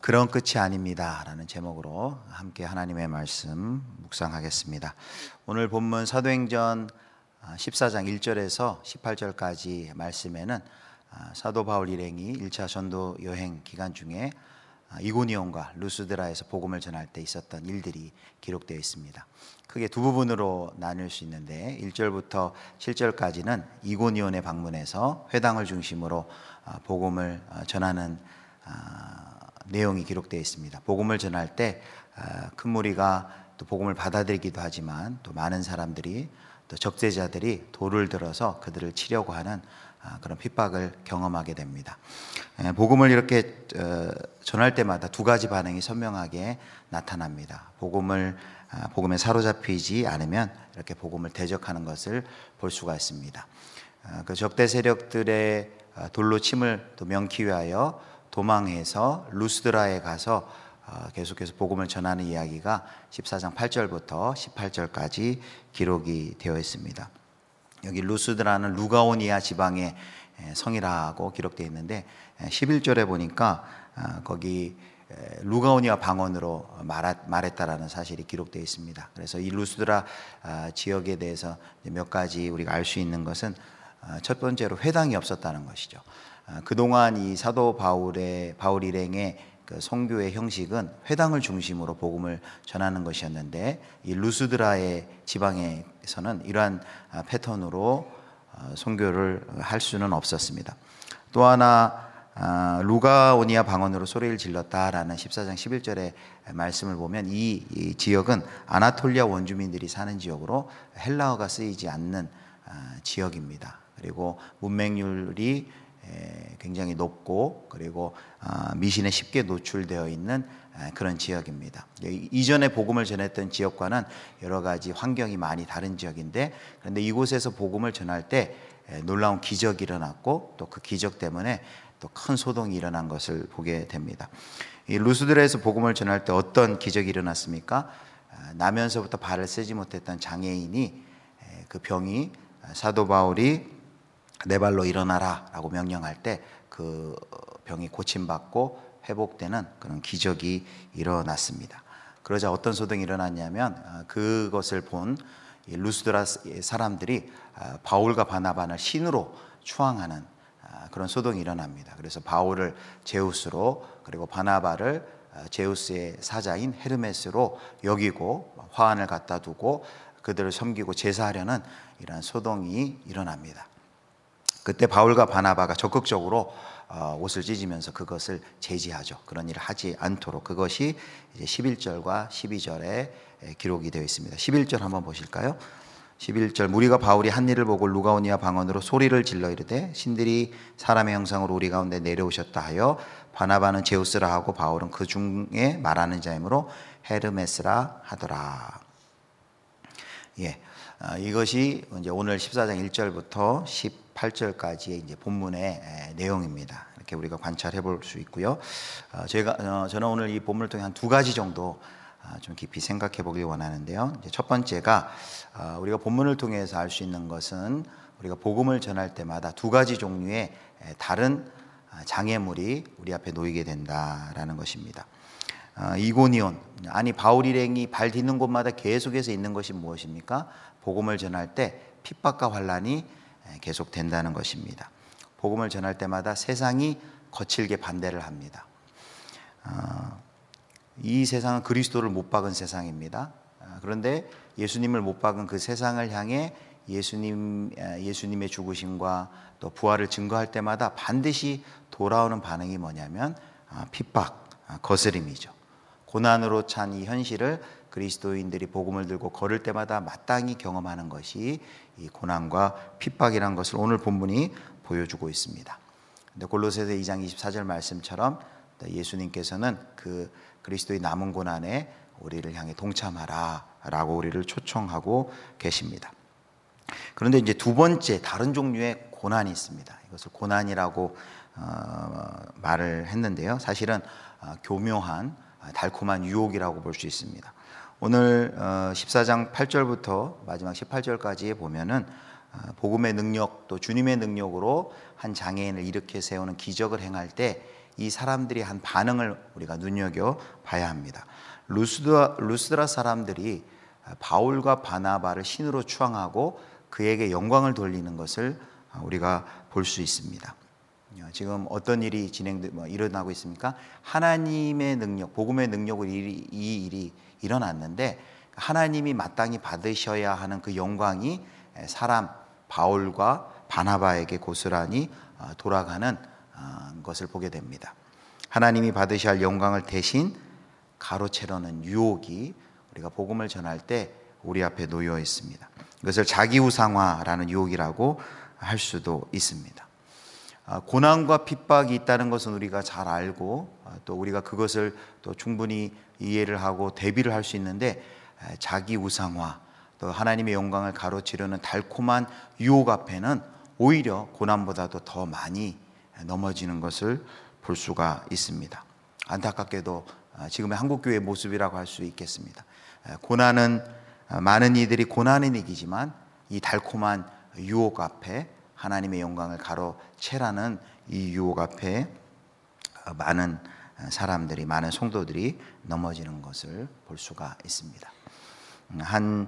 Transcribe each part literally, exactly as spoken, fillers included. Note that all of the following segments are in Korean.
그런 끝이 아닙니다 라는 제목으로 함께 하나님의 말씀 묵상하겠습니다. 오늘 본문 사도행전 십사 장 일 절에서 십팔 절까지 말씀에는 사도 바울 일행이 일 차 전도 여행 기간 중에 이고니온과 루스드라에서 복음을 전할 때 있었던 일들이 기록되어 있습니다. 크게 두 부분으로 나눌 수 있는데 일 절부터 칠 절까지는 이고니온에 방문해서 회당을 중심으로 복음을 전하는 내용이 기록되어 있습니다. 복음을 전할 때 큰 무리가 또 복음을 받아들이기도 하지만 또 많은 사람들이 또 적대자들이 돌을 들어서 그들을 치려고 하는 그런 핍박을 경험하게 됩니다. 복음을 이렇게 전할 때마다 두 가지 반응이 선명하게 나타납니다. 복음을 복음에 사로잡히지 않으면 이렇게 복음을 대적하는 것을 볼 수가 있습니다. 그 적대 세력들의 돌로 침을 또 명키 위하여 도망해서 루스드라에 가서 계속해서 복음을 전하는 이야기가 십사 장 팔 절부터 십팔 절까지 기록이 되어 있습니다. 여기 루스드라는 루가오니아 지방의 성이라고 기록되어 있는데 십일 절에 보니까 거기 루가오니아 방언으로 말했다라는 사실이 기록되어 있습니다. 그래서 이 루스드라 지역에 대해서 몇 가지 우리가 알 수 있는 것은 첫 번째로 회당이 없었다는 것이죠. 그동안 이 사도 바울의 바울 일행의 그 선교의 형식은 회당을 중심으로 복음을 전하는 것이었는데 이 루스드라의 지방에서는 이러한 패턴으로 선교를 할 수는 없었습니다. 또 하나 루가오니아 방언으로 소리를 질렀다라는 십사 장 십일 절의 말씀을 보면 이, 이 지역은 아나톨리아 원주민들이 사는 지역으로 헬라어가 쓰이지 않는 지역입니다. 그리고 문맹률이 굉장히 높고 그리고 미신에 쉽게 노출되어 있는 그런 지역입니다. 이전에 복음을 전했던 지역과는 여러 가지 환경이 많이 다른 지역인데 그런데 이곳에서 복음을 전할 때 놀라운 기적이 일어났고 또 그 기적 때문에 또 큰 소동이 일어난 것을 보게 됩니다. 이 루스드라에서 복음을 전할 때 어떤 기적이 일어났습니까? 나면서부터 발을 쓰지 못했던 장애인이 그 병이 사도 바울이 내 발로 일어나라 라고 명령할 때 그 병이 고침받고 회복되는 그런 기적이 일어났습니다. 그러자 어떤 소동이 일어났냐면 그것을 본 루스드라 사람들이 바울과 바나바를 신으로 추앙하는 그런 소동이 일어납니다. 그래서 바울을 제우스로 그리고 바나바를 제우스의 사자인 헤르메스로 여기고 화환을 갖다 두고 그들을 섬기고 제사하려는 이러한 소동이 일어납니다. 그때 바울과 바나바가 적극적으로 옷을 찢으면서 그것을 제지하죠. 그런 일을 하지 않도록. 그것이 이제 십일 절과 십이 절에 기록이 되어 있습니다. 십일 절 한번 보실까요? 십일 절 무리가 바울이 한 일을 보고 루가오니아 방언으로 소리를 질러 이르되 신들이 사람의 형상으로 우리 가운데 내려오셨다 하여 바나바는 제우스라 하고 바울은 그 중에 말하는 자이므로 헤르메스라 하더라. 예. 이것이 이제 오늘 십사 장 일 절부터 십팔 절까지의 이제 본문의 내용입니다. 이렇게 우리가 관찰해 볼 수 있고요. 제가 저는 오늘 이 본문을 통해 한 두 가지 정도 좀 깊이 생각해 보길 원하는데요. 이제 첫 번째가 우리가 본문을 통해서 알 수 있는 것은 우리가 복음을 전할 때마다 두 가지 종류의 다른 장애물이 우리 앞에 놓이게 된다라는 것입니다. 이고니온, 아니 바울 일행이 발 딛는 곳마다 계속해서 있는 것이 무엇입니까? 복음을 전할 때 핍박과 환난이 계속된다는 것입니다. 복음을 전할 때마다 세상이 거칠게 반대를 합니다. 이 세상은 그리스도를 못 박은 세상입니다. 그런데 예수님을 못 박은 그 세상을 향해 예수님, 예수님의 죽으심과 또 부활을 증거할 때마다 반드시 돌아오는 반응이 뭐냐면 핍박, 거스림이죠. 고난으로 찬 이 현실을 그리스도인들이 복음을 들고 걸을 때마다 마땅히 경험하는 것이 이 고난과 핍박이라는 것을 오늘 본문이 보여주고 있습니다. 근데 골로새서 이 장 이십사 절 말씀처럼 예수님께서는 그 그리스도의 남은 고난에 우리를 향해 동참하라 라고 우리를 초청하고 계십니다. 그런데 이제 두 번째 다른 종류의 고난이 있습니다. 이것을 고난이라고 어, 말을 했는데요. 사실은 어, 교묘한 달콤한 유혹이라고 볼 수 있습니다. 오늘 십사 장 팔 절부터 마지막 십팔 절까지 보면은 복음의 능력 또 주님의 능력으로 한 장애인을 일으켜 세우는 기적을 행할 때 이 사람들이 한 반응을 우리가 눈여겨봐야 합니다. 루스드라, 루스드라 사람들이 바울과 바나바를 신으로 추앙하고 그에게 영광을 돌리는 것을 우리가 볼 수 있습니다. 지금 어떤 일이 진행 뭐 일어나고 있습니까? 하나님의 능력, 복음의 능력으로 이, 이 일이 일어났는데 하나님이 마땅히 받으셔야 하는 그 영광이 사람 바울과 바나바에게 고스란히 돌아가는 것을 보게 됩니다. 하나님이 받으셔야 할 영광을 대신 가로채려는 유혹이 우리가 복음을 전할 때 우리 앞에 놓여 있습니다. 이것을 자기우상화라는 유혹이라고 할 수도 있습니다. 고난과 핍박이 있다는 것은 우리가 잘 알고 또 우리가 그것을 또 충분히 이해를 하고 대비를 할 수 있는데 자기우상화 또 하나님의 영광을 가로치려는 달콤한 유혹 앞에는 오히려 고난보다도 더 많이 넘어지는 것을 볼 수가 있습니다. 안타깝게도 지금의 한국교회의 모습이라고 할 수 있겠습니다. 고난은 많은 이들이 고난은 이기지만 이 달콤한 유혹 앞에 하나님의 영광을 가로채라는 이 유혹 앞에 많은 사람들이 많은 성도들이 넘어지는 것을 볼 수가 있습니다. 한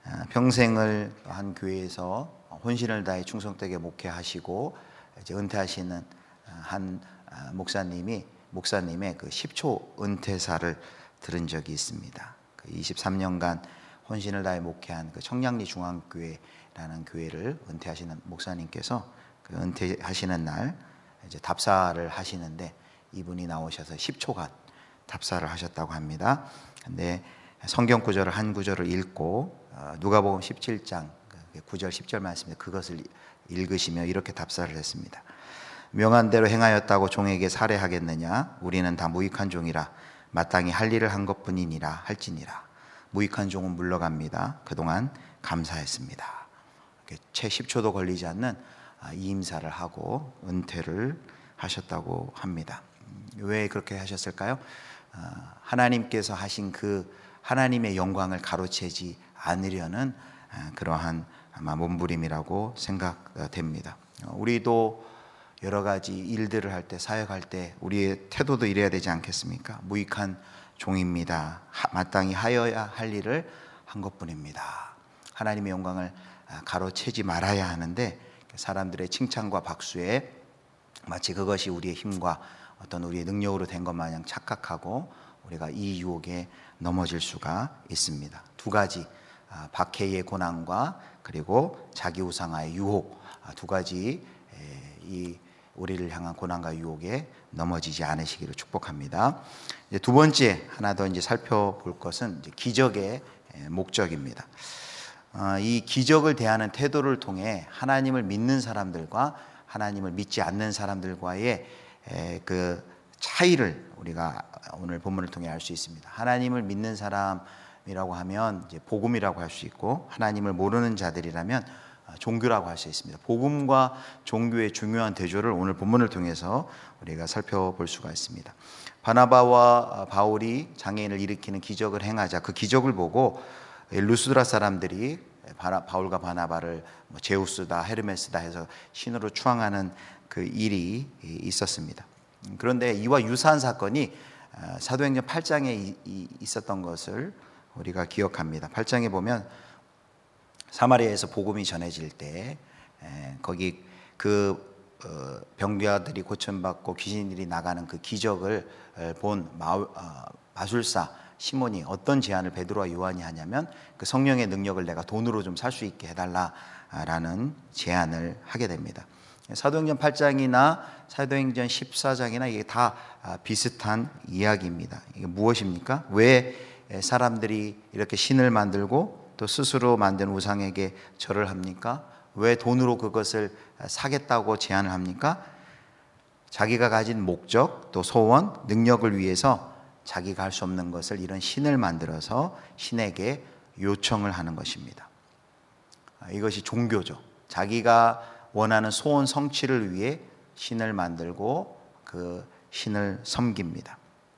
평생을 한 교회에서 혼신을 다해 충성되게 목회하시고 이제 은퇴하시는 한 목사님이 목사님의 그 십 초 은퇴사를 들은 적이 있습니다. 그 이십삼 년간 혼신을 다해 목회한 그 청량리 중앙교회라는 교회를 은퇴하시는 목사님께서 그 은퇴하시는 날 이제 답사를 하시는데 이분이 나오셔서 십 초간 답사를 하셨다고 합니다. 근데 성경 구절을 한 구절을 읽고 누가복음 십칠 장 구 절 십 절 말씀인데 그것을 읽으시며 이렇게 답사를 했습니다. 명한 대로 행하였다고 종에게 살해하겠느냐? 우리는 다 무익한 종이라 마땅히 할 일을 한 것뿐이니라 할지니라. 무익한 종은 물러갑니다. 그동안 감사했습니다. 채 십 초도 걸리지 않는 이 임사를 하고 은퇴를 하셨다고 합니다. 왜 그렇게 하셨을까요? 하나님께서 하신 그 하나님의 영광을 가로채지 않으려는 그러한 아마 몸부림이라고 생각됩니다. 우리도 여러 가지 일들을 할 때, 사역할 때 우리의 태도도 이래야 되지 않겠습니까? 무익한 종입니다. 마땅히 하여야 할 일을 한 것뿐입니다. 하나님의 영광을 가로채지 말아야 하는데 사람들의 칭찬과 박수에 마치 그것이 우리의 힘과 어떤 우리의 능력으로 된 것 마냥 착각하고 우리가 이 유혹에 넘어질 수가 있습니다. 두 가지 박해의 고난과 그리고 자기우상화의 유혹 두 가지 이 우리를 향한 고난과 유혹에 넘어지지 않으시기를 축복합니다. 이제 두 번째 하나 더 이제 살펴볼 것은 이제 기적의 목적입니다. 이 기적을 대하는 태도를 통해 하나님을 믿는 사람들과 하나님을 믿지 않는 사람들과의 그 차이를 우리가 오늘 본문을 통해 알 수 있습니다. 하나님을 믿는 사람이라고 하면 이제 복음이라고 할 수 있고 하나님을 모르는 자들이라면 종교라고 할 수 있습니다. 복음과 종교의 중요한 대조를 오늘 본문을 통해서 우리가 살펴볼 수가 있습니다. 바나바와 바울이 장애인을 일으키는 기적을 행하자 그 기적을 보고 루스드라 사람들이 바울과 바나바를 제우스다 헤르메스다 해서 신으로 추앙하는 그 일이 있었습니다. 그런데 이와 유사한 사건이 사도행전 팔 장에 있었던 것을 우리가 기억합니다. 팔 장에 보면 사마리아에서 복음이 전해질 때 거기 그 병자들이 고침받고 귀신들이 나가는 그 기적을 본 마술사 시몬이 어떤 제안을 베드로와 요한이 하냐면 그 성령의 능력을 내가 돈으로 좀 살 수 있게 해달라라는 제안을 하게 됩니다. 사도행전 팔 장이나 사도행전 십사 장이나 이게 다 비슷한 이야기입니다. 이게 무엇입니까? 왜 사람들이 이렇게 신을 만들고 또 스스로 만든 우상에게 절을 합니까? 왜 돈으로 그것을 사겠다고 제안을 합니까? 자기가 가진 목적 또 소원, 능력을 위해서 자기가 할 수 없는 것을 이런 신을 만들어서 신에게 요청을 하는 것입니다. 이것이 종교죠. 자기가 원하는 소원 성취를 위해 신을 만들고 그 신을 섬깁니다.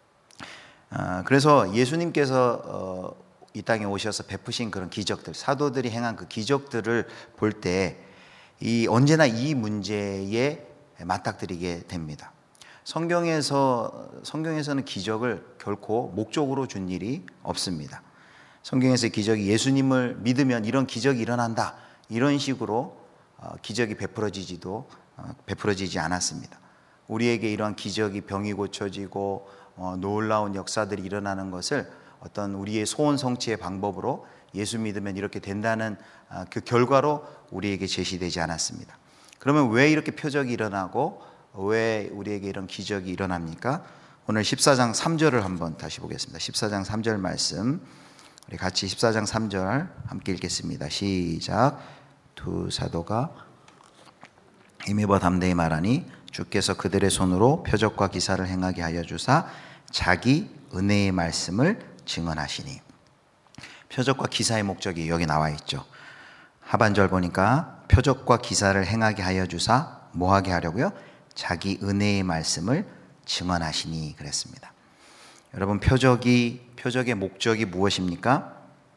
그래서 예수님께서 이 땅에 오셔서 베푸신 그런 기적들, 사도들이 행한 그 기적들을 볼 때 이 언제나 이 문제에 맞닥뜨리게 됩니다. 성경에서 성경에서는 기적을 결코 목적으로 준 일이 없습니다. 성경에서의 기적이 예수님을 믿으면 이런 기적이 일어난다, 이런 식으로 기적이 베풀어지지도 베풀어지지 않았습니다. 우리에게 이러한 기적이, 병이 고쳐지고 놀라운 역사들이 일어나는 것을 어떤 우리의 소원 성취의 방법으로 예수 믿으면 이렇게 된다는 그 결과로 우리에게 제시되지 않았습니다. 그러면 왜 이렇게 표적이 일어나고 왜 우리에게 이런 기적이 일어납니까? 오늘 십사 장 삼 절을 한번 다시 보겠습니다. 십사 장 삼 절 말씀, 우리 같이 십사 장 삼 절 함께 읽겠습니다. 시작. 두 사도가 힘입어 담대히 말하니 주께서 그들의 손으로 표적과 기사를 행하게 하여 주사 자기 은혜의 말씀을 증언하시니. 표적과 기사의 목적이 여기 나와 있죠. 하반절 보니까 표적과 기사를 행하게 하여 주사 뭐하게 하려고요? 자기 은혜의 말씀을 증언하시니 그랬습니다. 여러분, 표적이 표적의 목적이 무엇입니까?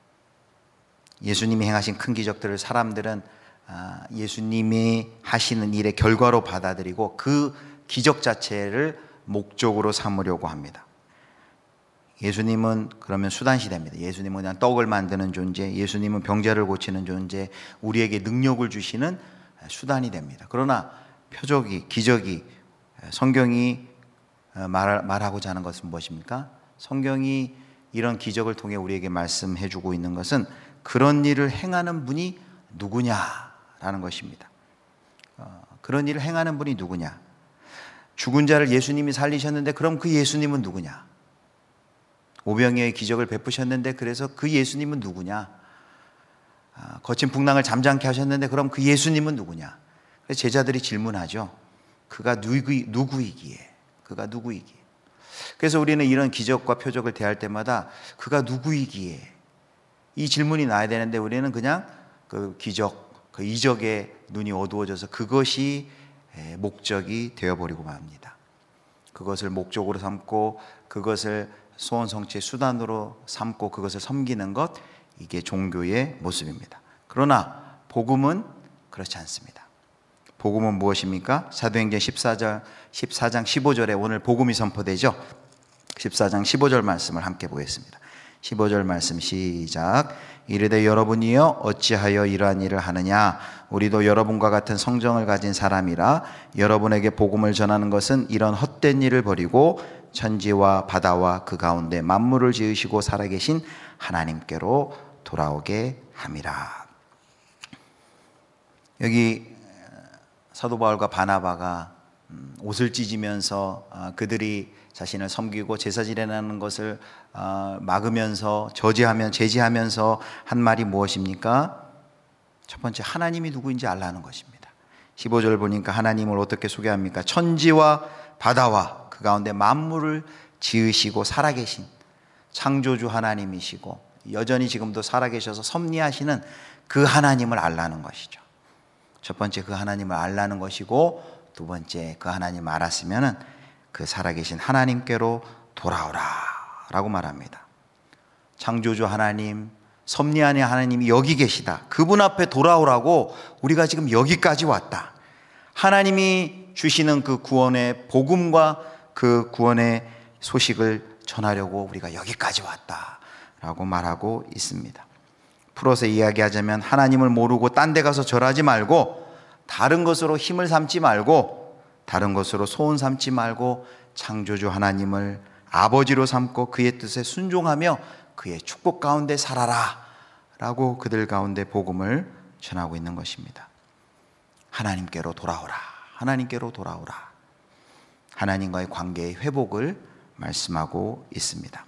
예수님이 행하신 큰 기적들을 사람들은 예수님이 하시는 일의 결과로 받아들이고 그 기적 자체를 목적으로 삼으려고 합니다. 예수님은 그러면 수단시대입니다. 예수님은 그냥 떡을 만드는 존재, 예수님은 병자를 고치는 존재, 우리에게 능력을 주시는 수단이 됩니다. 그러나 표적이, 기적이, 성경이 말, 말하고자 하는 것은 무엇입니까? 성경이 이런 기적을 통해 우리에게 말씀해 주고 있는 것은 그런 일을 행하는 분이 누구냐라는 것입니다. 어, 그런 일을 행하는 분이 누구냐? 죽은 자를 예수님이 살리셨는데 그럼 그 예수님은 누구냐? 오병이어의 기적을 베푸셨는데 그래서 그 예수님은 누구냐? 아, 거친 풍랑을 잠잠케 하셨는데 그럼 그 예수님은 누구냐? 그래서 제자들이 질문하죠. 그가 누구, 누구이기에? 그가 누구이기에? 그래서 우리는 이런 기적과 표적을 대할 때마다 그가 누구이기에? 이 질문이 나야 되는데 우리는 그냥 그 기적, 그 이적에 눈이 어두워져서 그것이 목적이 되어버리고 맙니다. 그것을 목적으로 삼고 그것을 소원 성취의 수단으로 삼고 그것을 섬기는 것, 이게 종교의 모습입니다. 그러나 복음은 그렇지 않습니다. 복음은 무엇입니까? 사도행전 십사 장, 십사 장 십오 절에 오늘 복음이 선포되죠. 십사 장 십오 절 말씀을 함께 보겠습니다. 십오 절 말씀 시작. 이르되 여러분이여 어찌하여 이러한 일을 하느냐? 우리도 여러분과 같은 성정을 가진 사람이라 여러분에게 복음을 전하는 것은 이런 헛된 일을 버리고 천지와 바다와 그 가운데 만물을 지으시고 살아계신 하나님께로 돌아오게 함이라. 여기 사도 바울과 바나바가 옷을 찢으면서 그들이 자신을 섬기고 제사 지내는 것을 막으면서 저지하면 제지하면서 한 말이 무엇입니까? 첫 번째, 하나님이 누구인지 알라는 것입니다. 십오 절 보니까 하나님을 어떻게 소개합니까? 천지와 바다와 그 가운데 만물을 지으시고 살아계신 창조주 하나님이시고 여전히 지금도 살아계셔서 섭리하시는 그 하나님을 알라는 것이죠. 첫 번째, 그 하나님을 알라는 것이고, 두 번째, 그 하나님을 알았으면 그 살아계신 하나님께로 돌아오라 라고 말합니다. 창조주 하나님, 섭리하는 하나님이 여기 계시다. 그분 앞에 돌아오라고 우리가 지금 여기까지 왔다. 하나님이 주시는 그 구원의 복음과 그 구원의 소식을 전하려고 우리가 여기까지 왔다 라고 말하고 있습니다. 풀어서 이야기하자면 하나님을 모르고 딴 데 가서 절하지 말고, 다른 것으로 힘을 삼지 말고, 다른 것으로 소원 삼지 말고 창조주 하나님을 아버지로 삼고 그의 뜻에 순종하며 그의 축복 가운데 살아라 라고 그들 가운데 복음을 전하고 있는 것입니다. 하나님께로 돌아오라, 하나님께로 돌아오라. 하나님과의 관계의 회복을 말씀하고 있습니다.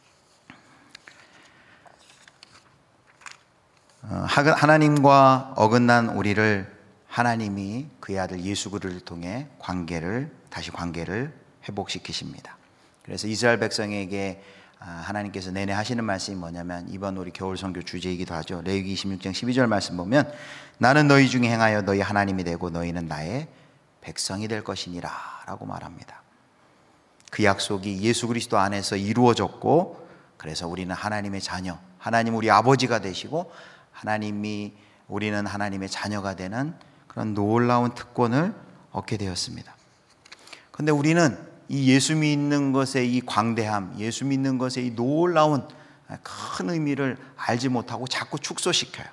하나님과 어긋난 우리를 하나님이 그의 아들 예수 그리스도를 통해 관계를 다시 관계를 회복시키십니다. 그래서 이스라엘 백성에게 하나님께서 내내 하시는 말씀이 뭐냐면, 이번 우리 겨울 선교 주제이기도 하죠. 레위기 이십육 장 십이 절 말씀 보면 나는 너희 중에 행하여 너희 하나님이 되고 너희는 나의 백성이 될 것이니라 라고 말합니다. 그 약속이 예수 그리스도 안에서 이루어졌고, 그래서 우리는 하나님의 자녀, 하나님 우리 아버지가 되시고 하나님이 우리는 하나님의 자녀가 되는 그런 놀라운 특권을 얻게 되었습니다. 그런데 우리는 이 예수 믿는 것의 이 광대함, 예수 믿는 것의 이 놀라운 큰 의미를 알지 못하고 자꾸 축소시켜요.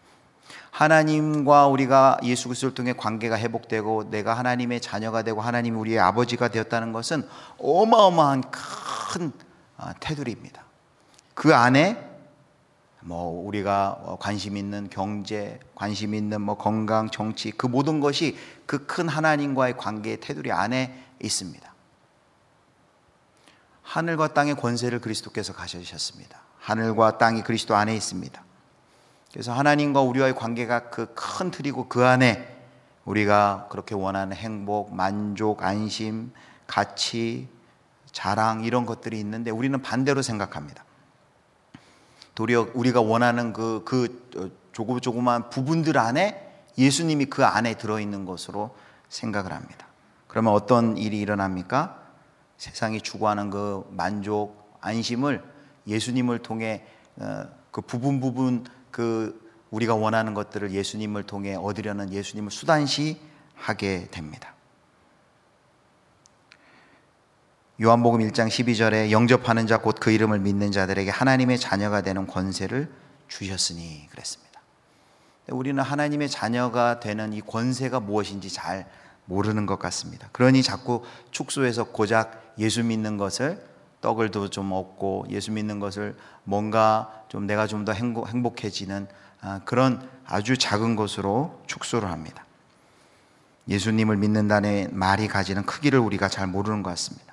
하나님과 우리가 예수 그리스도를 통해 관계가 회복되고 내가 하나님의 자녀가 되고 하나님이 우리의 아버지가 되었다는 것은 어마어마한 큰 테두리입니다. 그 안에 뭐 우리가 관심 있는 경제, 관심 있는 뭐 건강, 정치, 그 모든 것이 그 큰 하나님과의 관계의 테두리 안에 있습니다. 하늘과 땅의 권세를 그리스도께서 가져주셨습니다. 하늘과 땅이 그리스도 안에 있습니다. 그래서 하나님과 우리와의 관계가 그 큰 틀이고 그 안에 우리가 그렇게 원하는 행복, 만족, 안심, 가치, 자랑 이런 것들이 있는데 우리는 반대로 생각합니다. 도리어 우리가 원하는 그, 그 조금 조그만 부분들 안에 예수님이 그 안에 들어있는 것으로 생각을 합니다. 그러면 어떤 일이 일어납니까? 세상이 추구하는 그 만족, 안심을 예수님을 통해 그 부분 부분 그 우리가 원하는 것들을 예수님을 통해 얻으려는 예수님을 수단시 하게 됩니다. 요한복음 일 장 십이 절에 영접하는 자 곧 그 이름을 믿는 자들에게 하나님의 자녀가 되는 권세를 주셨으니 그랬습니다. 우리는 하나님의 자녀가 되는 이 권세가 무엇인지 잘 모르는 것 같습니다. 그러니 자꾸 축소해서 고작 예수 믿는 것을 떡을 더 좀 얻고 예수 믿는 것을 뭔가 좀 내가 좀 더 행복, 행복해지는 그런 아주 작은 것으로 축소를 합니다. 예수님을 믿는다는 말이 가지는 크기를 우리가 잘 모르는 것 같습니다.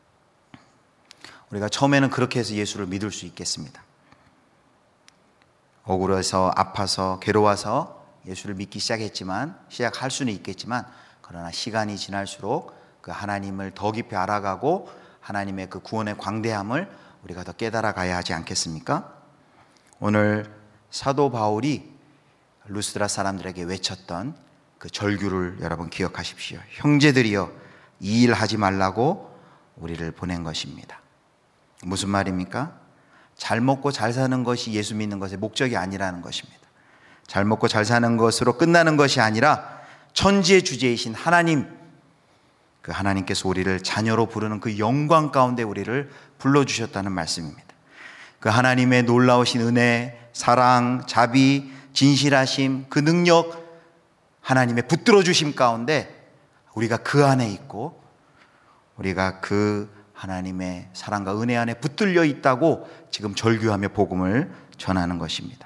우리가 처음에는 그렇게 해서 예수를 믿을 수 있겠습니다. 억울해서 아파서 괴로워서 예수를 믿기 시작했지만 시작할 수는 있겠지만 그러나 시간이 지날수록 그 하나님을 더 깊이 알아가고 하나님의 그 구원의 광대함을 우리가 더 깨달아 가야 하지 않겠습니까? 오늘 사도 바울이 루스드라 사람들에게 외쳤던 그 절규를 여러분 기억하십시오. 형제들이여 이 일 하지 말라고 우리를 보낸 것입니다. 무슨 말입니까? 잘 먹고 잘 사는 것이 예수 믿는 것의 목적이 아니라는 것입니다. 잘 먹고 잘 사는 것으로 끝나는 것이 아니라 천지의 주제이신 하나님, 그 하나님께서 우리를 자녀로 부르는 그 영광 가운데 우리를 불러주셨다는 말씀입니다. 그 하나님의 놀라우신 은혜, 사랑, 자비, 진실하심, 그 능력, 하나님의 붙들어 주심 가운데 우리가 그 안에 있고 우리가 그 하나님의 사랑과 은혜 안에 붙들려 있다고 지금 절규하며 복음을 전하는 것입니다.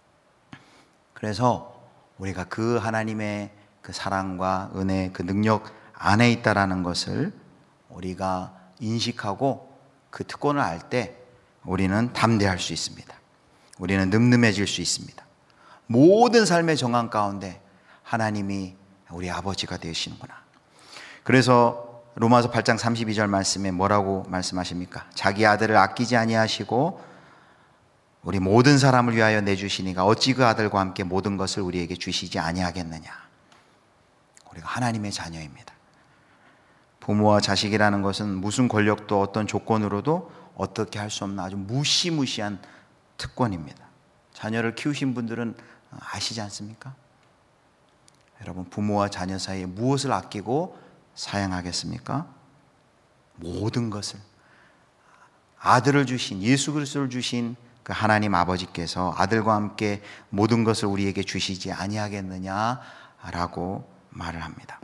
그래서 우리가 그 하나님의 그 사랑과 은혜, 그 능력 안에 있다라는 것을 우리가 인식하고 그 특권을 알 때 우리는 담대할 수 있습니다. 우리는 늠름해질 수 있습니다. 모든 삶의 정황 가운데 하나님이 우리 아버지가 되시는구나. 그래서 로마서 팔 장 삼십이 절 말씀에 뭐라고 말씀하십니까? 자기 아들을 아끼지 아니하시고 우리 모든 사람을 위하여 내주시니가 어찌 그 아들과 함께 모든 것을 우리에게 주시지 아니하겠느냐. 우리가 하나님의 자녀입니다. 부모와 자식이라는 것은 무슨 권력도 어떤 조건으로도 어떻게 할 수 없는 아주 무시무시한 특권입니다. 자녀를 키우신 분들은 아시지 않습니까? 여러분, 부모와 자녀 사이에 무엇을 아끼고 사양하겠습니까? 모든 것을. 아들을 주신, 예수 그리스도를 주신 그 하나님 아버지께서 아들과 함께 모든 것을 우리에게 주시지 아니하겠느냐라고 말을 합니다.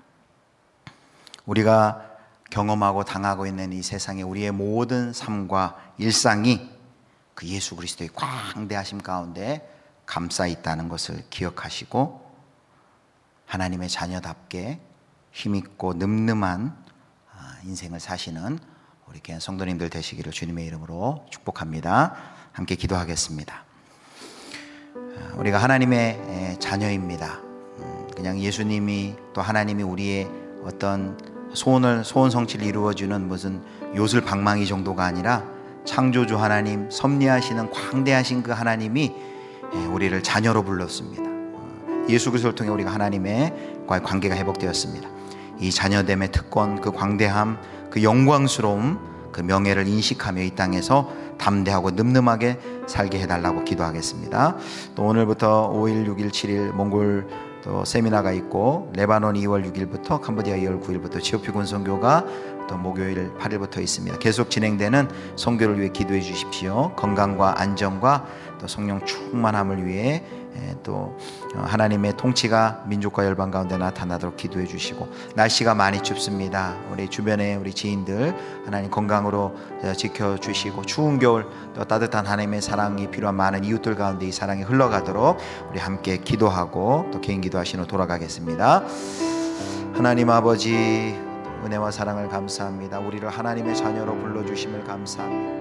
우리가 경험하고 당하고 있는 이 세상에 우리의 모든 삶과 일상이 그 예수 그리스도의 광대하심 가운데 감싸 있다는 것을 기억하시고 하나님의 자녀답게 힘있고 늠름한 인생을 사시는 우리 교회 성도님들 되시기를 주님의 이름으로 축복합니다. 함께 기도하겠습니다. 우리가 하나님의 자녀입니다. 그냥 예수님이 또 하나님이 우리의 어떤 소원을 소원 성취를 이루어주는 무슨 요술 방망이 정도가 아니라 창조주 하나님, 섭리하시는 광대하신 그 하나님이 우리를 자녀로 불렀습니다. 예수 그리스도를 통해 우리가 하나님의 관계가 회복되었습니다. 이 자녀됨의 특권, 그 광대함, 그 영광스러움, 그 명예를 인식하며 이 땅에서 담대하고 늠름하게 살게 해달라고 기도하겠습니다. 또 오늘부터 오 일, 육 일, 칠 일 몽골 또 세미나가 있고 레바논 이월 육일부터 캄보디아 이월 구일부터 지오피 군선교가 또 목요일 팔일부터 있습니다. 계속 진행되는 선교를 위해 기도해 주십시오. 건강과 안전과 또 성령 충만함을 위해 또 하나님의 통치가 민족과 열방 가운데 나타나도록 기도해 주시고, 날씨가 많이 춥습니다. 우리 주변에 우리 지인들 하나님 건강으로 지켜주시고, 추운 겨울 또 따뜻한 하나님의 사랑이 필요한 많은 이웃들 가운데 이 사랑이 흘러가도록 우리 함께 기도하고 또 개인 기도하시는 후 돌아가겠습니다. 하나님 아버지, 은혜와 사랑을 감사합니다. 우리를 하나님의 자녀로 불러주심을 감사합니다.